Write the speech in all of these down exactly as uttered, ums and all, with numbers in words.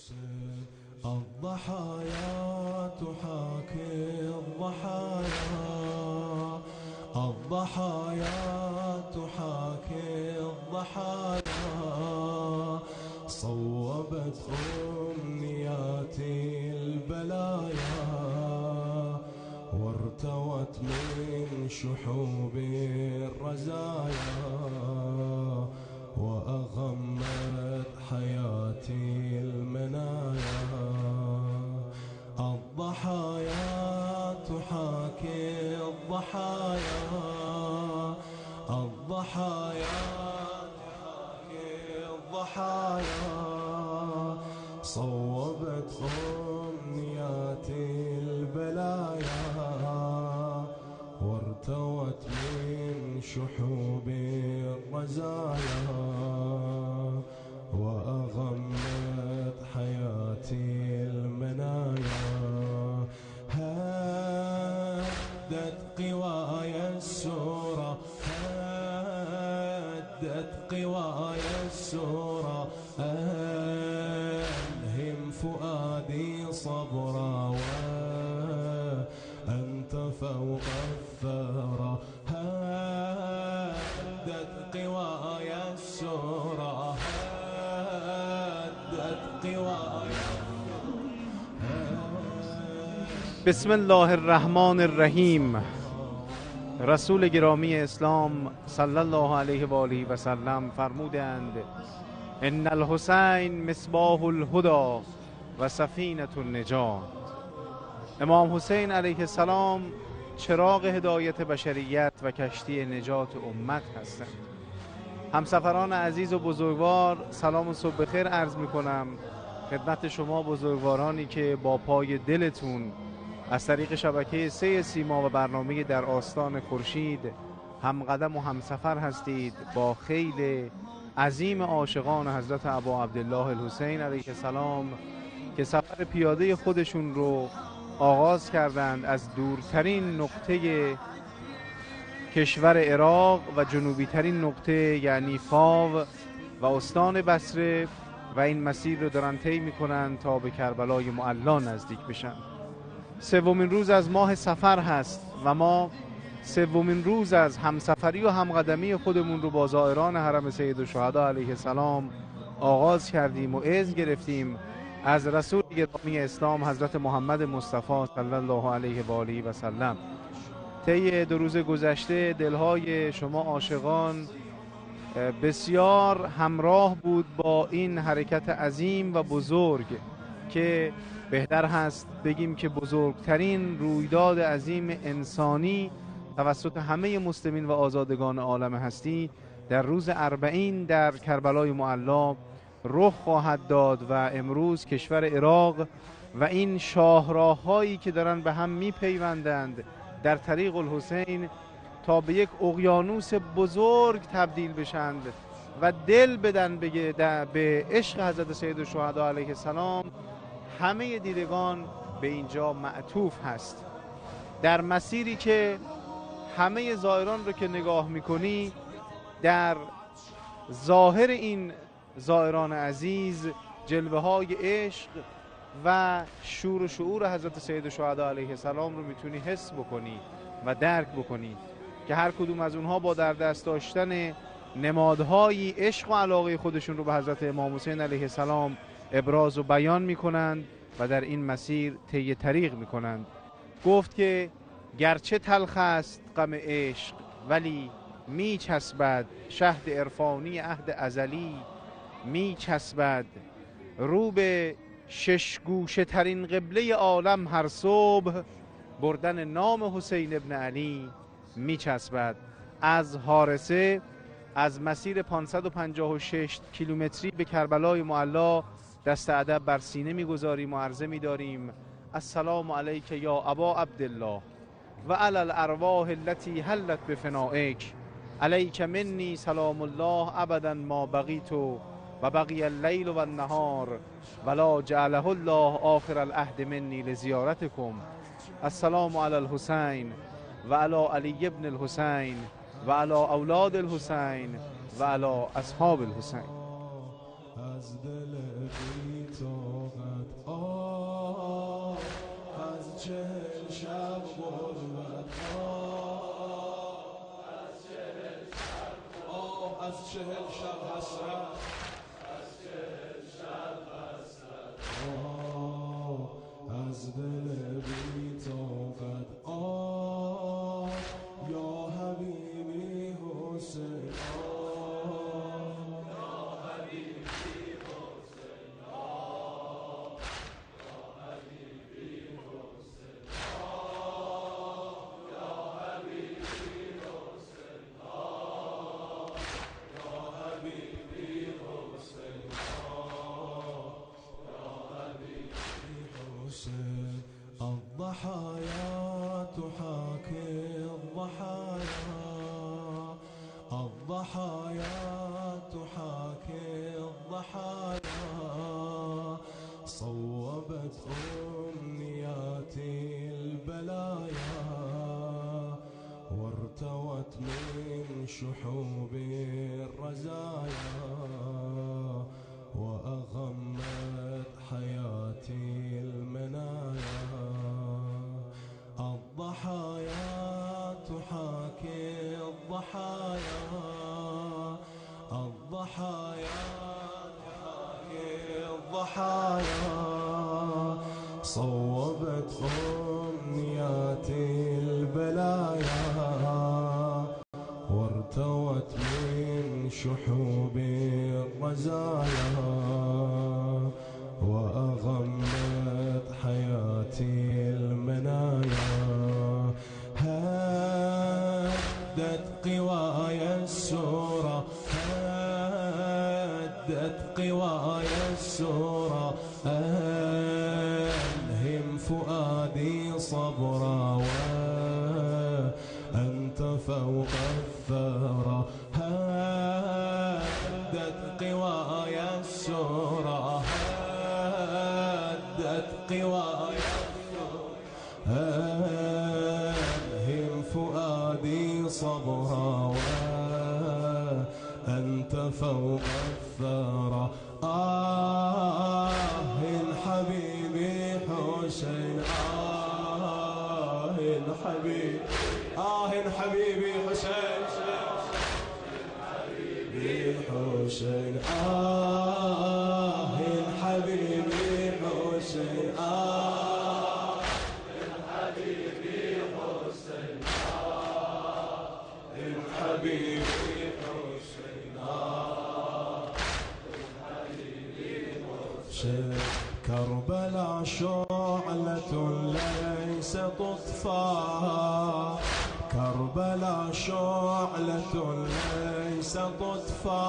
الضحايا تحاكي الضحايا، الضحايا تحاكي الضحايا، صوبت أمنياتي البلايا، وارتوت من شحوب الرزايا، وأغمت حياتي المنايا. الضحايا تحاكي الضحايا، الضحايا تحاكي الضحايا، صوبت أمنياتي البلايا، وارتوت من شحوب الرزايا، وأغمت حياتي المنايا. هدت قواي السورة، هدت قواي السورة، ألهم فؤادي صبرا، وأنت فوق الثرى. هدت قواي السورة، هدت قواي. بسم الله الرحمن الرحیم. رسول گرامی اسلام صلی الله علیه و آله و سلم فرمودند ان الحسین مصباح الهدی و سفینة النجات. امام حسین علیه السلام چراغ هدایت بشریت و کشتی نجات امت هستند. همسفران عزیز و بزرگوار، سلام و صبح بخیر عرض می کنم خدمت شما بزرگوارانی که با پای دلتون از طریق شبکه سه سیما و برنامه در آستان خورشید همقدم و همسفر هستید با خیل عظیم عاشقان حضرت ابا عبدالله الحسین علیه السلام که سفر پیاده خودشون رو آغاز کردند از دورترین نقطه کشور عراق و جنوبی ترین نقطه یعنی فاو و استان بصره و این مسیر رو دارن طی میکنن تا به کربلای معلا نزدیک بشن. سومین روز از ماه سفر هست و ما سومین روز از همسفری و همقدمی خودمون رو با زائران حرم سید الشهدا علیه السلام آغاز کردیم و اذن گرفتیم از رسول گرامی اسلام حضرت محمد مصطفی صلی الله علیه و آله و سلم. طی دو روز گذشته دلهای شما عاشقان بسیار همراه بود با این حرکت عظیم و بزرگ که بهتر هست بگیم که بزرگترین رویداد عظیم انسانی توسط همه مسلمین و آزادگان عالم هستی در روز اربعین در کربلای معلا رخ خواهد داد و امروز کشور عراق و این شاهراه‌هایی که دارن به هم میپیوندند در طریق الحسین تا به یک اقیانوس بزرگ تبدیل بشند و دل بدن به عشق حضرت سید الشهدا علیه السلام، همه دیدگان به اینجا معطوف هست. در مسیری که همه زائران رو که نگاه میکنی در ظاهر این زائران عزیز جلوه های عشق و شور و شعور حضرت سید الشهدا علیه السلام رو میتونی حس بکنی و درک بکنی که هر کدوم از اونها با در دست داشتن نمادهای عشق و علاقه خودشون رو به حضرت امام حسین علیه السلام ابراز و بیان میکنند و در این مسیر طی طریق میکنند. گفت که گرچه تلخ است غم عشق ولی میچسبد، شهد عرفانی عهد ازلی میچسبد، رو به شش گوشه ترین قبله عالم هر صبح بردن نام حسین ابن علی میچسبد. از حارسه از مسیر پانصد و پنجاه و شش کیلومتری به کربلای معلا دست ادب بر سینه میگذاریم و عرضه میداریم السلام علیک یا ابا عبدالله و علی الارواح التي حلت بفنائک، علیک منی سلام الله ابدا ما بقیت و بقی اللیل و النهار ولا جعله الله آخر العهد منی لزیارتکم. السلام علی الحسین و علی علی ابن الحسین و علی اولاد الحسین و علی اصحاب الحسین. از دل بی تو طاقت آه از چهل شب غربت آه از چهل شب آه از چهل شب حسرت از چهل شب حسرت آه از دل بی طاقت آه یا حبیبی حسین الضحايا تحاكي الضحايا الضحايا تحاكي الضحايا صوبت أمنياتي البلايا وارتوت من شحوب الرزايا وأغمت حياتي المنايا الضحايا تحاكي الضحايا الضحايا تحاكي الضحايا صوبت أمنياتي البلايا وارتوت من شحوب الرزايا وأغمت حياتي المنايا هدت قواي السورة هدت قواي السورة ألهم فؤادي صبرا وأنت فوق الثرى هدت قواي السورة هدت قواي ألهم فؤادي صبرا وأنت فوق الثرى آه حبيبي حسين آه حبيبي آه حبيبي حسين حبيبي حسين آه حبيبي حسين آه حبيبي حسين آه حبيبي حسين آه حبيبي حسين كربلاء شعلة ليس تطفى كربلاء شعلة ليس تطفى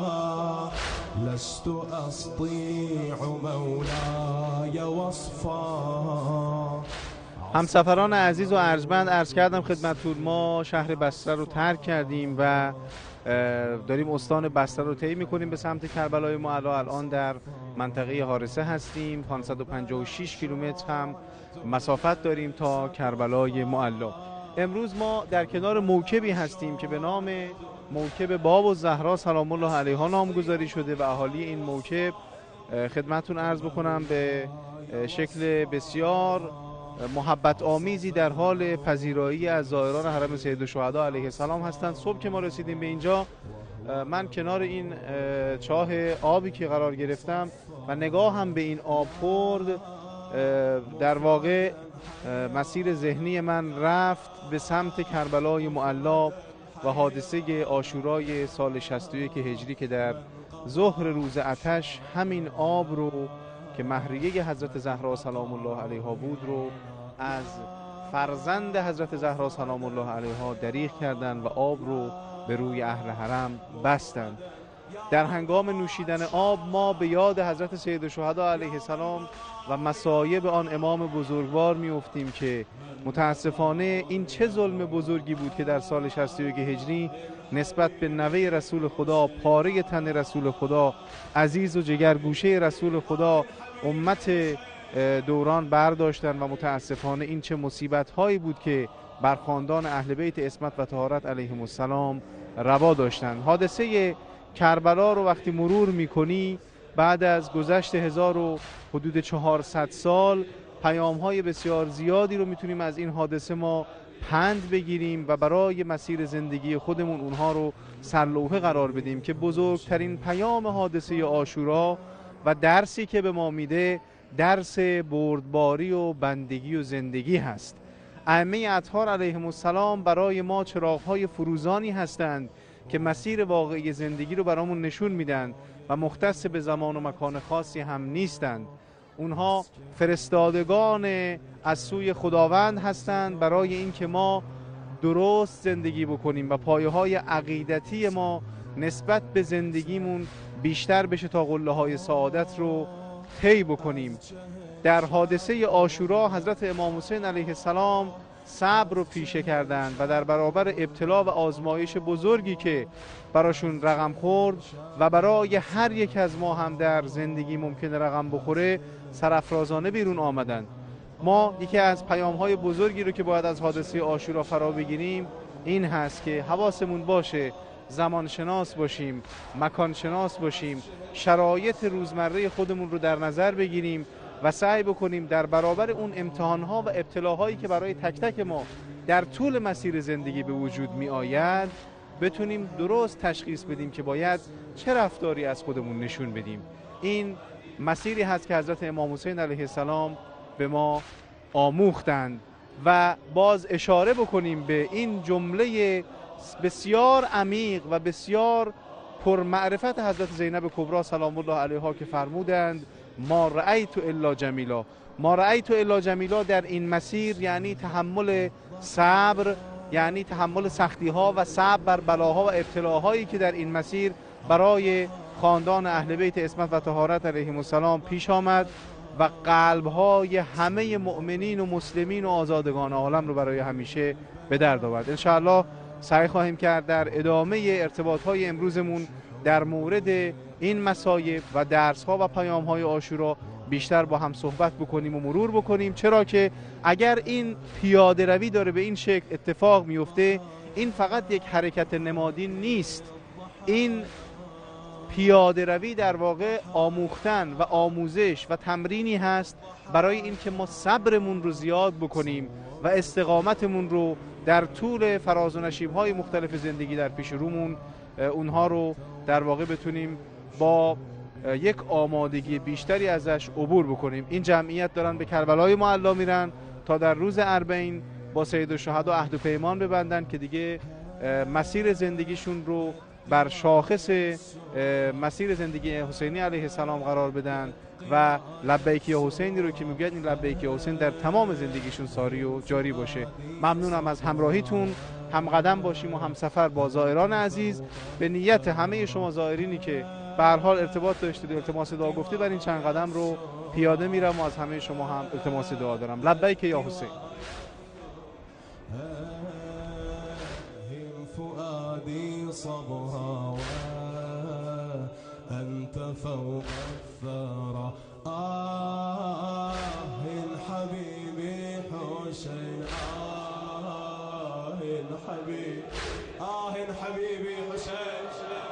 لست أستطيع مولاي وصفا. همسفران عزیز و ارجمند، عرض کردم خدمتتون ما شهر بصره رو ترک کردیم و داریم استان بصره رو طی می‌کنیم به سمت کربلای معلی. الان در منطقه حارسه هستیم. پانصد و پنجاه و شش کیلومتر هم مسافت داریم تا کربلای معلی. امروز ما در کنار موکبی هستیم که به نام موکب باب الزهرا سلام الله علیها نامگذاری شده و اهالی این موکب خدمتتون عرض بکنم به شکل بسیار محبت آمیزی در حال پذیرایی از زائران حرم سید الشهدا علیه السلام هستند. صبح که ما رسیدیم به اینجا، من کنار این چاه آبی که قرار گرفتم و نگاه هم به این آب خورد، در واقع مسیر ذهنی من رفت به سمت کربلای معلی و حادثه عاشورای سال شصت و یک هجری که در ظهر روز آتش همین آب رو که مهریه حضرت زهرا سلام الله علیها بود رو از فرزند حضرت زهرا سلام الله علیها دریغ کردند و آب رو به روی اهل حرم بستند. در هنگام نوشیدن آب ما به یاد حضرت سید الشهدا علیه السلام و مصایب آن امام بزرگوار میافتیم که متاسفانه این چه ظلم بزرگی بود که در سال شصت و یک هجری نسبت به نوه رسول خدا، پاره تن رسول خدا، عزیز و جگرگوشه رسول خدا امت دوران برداشتن و متاسفانه این چه مصیبت هایی بود که بر خاندان اهل بیت عصمت و طهارت علیهم السلام روا داشتند. حادثه کربلا رو وقتی مرور میکنی بعد از گذشت هزار و حدود چهارصد سال پیام‌های بسیار زیادی رو میتونیم از این حادثه ما پند بگیریم و برای مسیر زندگی خودمون اونها رو سرلوحه قرار بدیم که بزرگترین پیام حادثه عاشورا و درسی که به ما میده درس بردباری و بندگی و زندگی هست. ائمه اطهار علیهم السلام برای ما چراغ‌های فروزانی هستند که مسیر واقعی زندگی رو برامون نشون میدن و مختص به زمان و مکان خاصی هم نیستند. اونها فرستادگان از سوی خداوند هستند برای اینکه ما درست زندگی بکنیم و پایه‌های عقیدتی ما نسبت به زندگیمون بیشتر بشه تا قله‌های سعادت رو طی بکنیم. در حادثه عاشورا حضرت امام حسین علیه السلام صبر رو پیشه کردند و در برابر ابتلا و آزمایش بزرگی که براشون رقم خورد و برای هر یک از ما هم در زندگی ممکنه رقم بخوره سرافرازانه بیرون آمدند. ما یکی از پیام‌های بزرگی رو که باید از حادثه عاشورا فرا بگیریم این هست که حواسمون باشه زمان شناس باشیم، مکان شناس باشیم، شرایط روزمره خودمون رو در نظر بگیریم و سعی بکنیم در برابر اون امتحان‌ها و ابتلاهایی که برای تک تک ما در طول مسیر زندگی به وجود می آید بتونیم درست تشخیص بدیم که باید چه رفتاری از خودمون نشون بدیم. این مسیری هست که حضرت امام حسین علیه السلام به ما آموختند و باز اشاره بکنیم به این جمله بسیار عمیق و بسیار پرمعرفت حضرت زینب کبری سلام الله علیها که فرمودند ما رأیت الا جمیلا. ما رأیت الا جمیلا در این مسیر یعنی تحمل صبر، یعنی تحمل سختی ها و صبر بر بلاها و ابتلاهایی که در این مسیر برای خاندان اهل بیت عصمت و طهارت علیهم السلام پیش آمد و قلب‌های همه مؤمنین و مسلمین و آزادگان عالم رو برای همیشه به درد آورد. ان شاء الله سعی خواهیم کرد در ادامه ارتباط‌های امروزمون در مورد این مصایب و درس‌ها و پیام‌های عاشورا بیشتر با هم صحبت بکنیم و مرور بکنیم، چرا که اگر این پیاده روی داره به این شکل اتفاق میفته این فقط یک حرکت نمادی نیست، این پیاده روی در واقع آموختن و آموزش و تمرینی هست برای اینکه ما صبرمون رو زیاد بکنیم و استقامتمون رو در طول فراز و نشیب‌های مختلف زندگی در پیش رومون اونها رو در واقع بتونیم با یک آمادگی بیشتری ازش عبور بکنیم. این جمعیت دارن به کربلای معلا میرن تا در روز اربعین با سید الشهدا عهد و پیمان ببندن که دیگه مسیر زندگیشون رو بر شاخص مسیر زندگی حسینی علیه السلام قرار بدن و لبیک یا حسینی رو که میگن این لبیک یا حسین در تمام زندگیشون ساری و جاری باشه. ممنونم از همراهیتون، هم قدم باشیم و هم سفر با زائران عزیز. به نیت همه شما زائرینی که به هر حال ارتباط داشتید و التماس دعا گفتید بر این چند قدم رو پیاده میرم و از همه شما هم التماس دعا دارم. لبیک یا حسین. صبها أنت فوق الثرى آه حبيبي حسين آه حبيبي آه حبيبي حسين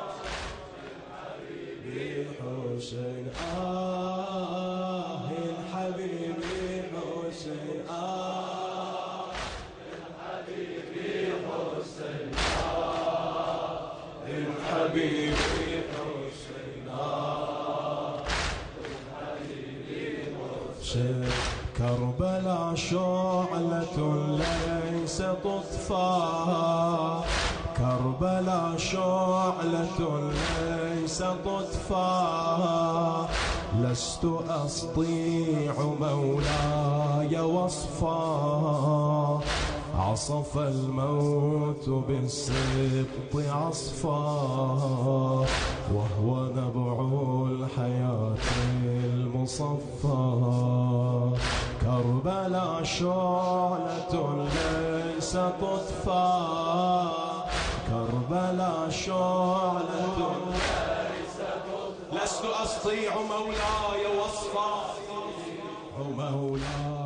حبيبي حسين آه حبيبي حسين آه حبيبي حسين حبيبي حسين حسين كربلاء شعلة ليس تطفى كربلاء شعلة ليس تطفى لست أستطيع مولاي وصفا عصف الموت بالسبط عصفا وهو نبع الحياة المصفى كربلاء شعلة ليس تطفى كربلاء شعلة ليس تطفى لست أستطيع مولاي وصفا مولاي